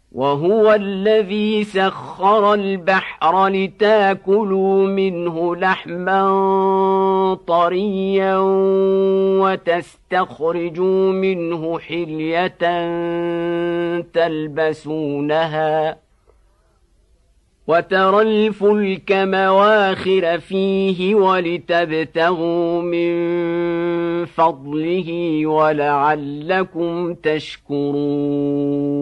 وهو الذي سخر البحر لتاكلوا منه لحما طريا وتستخرجوا منه حلية تلبسونها وترى الفلك مواخر فيه ولتبتغوا من فضله ولعلكم تشكرون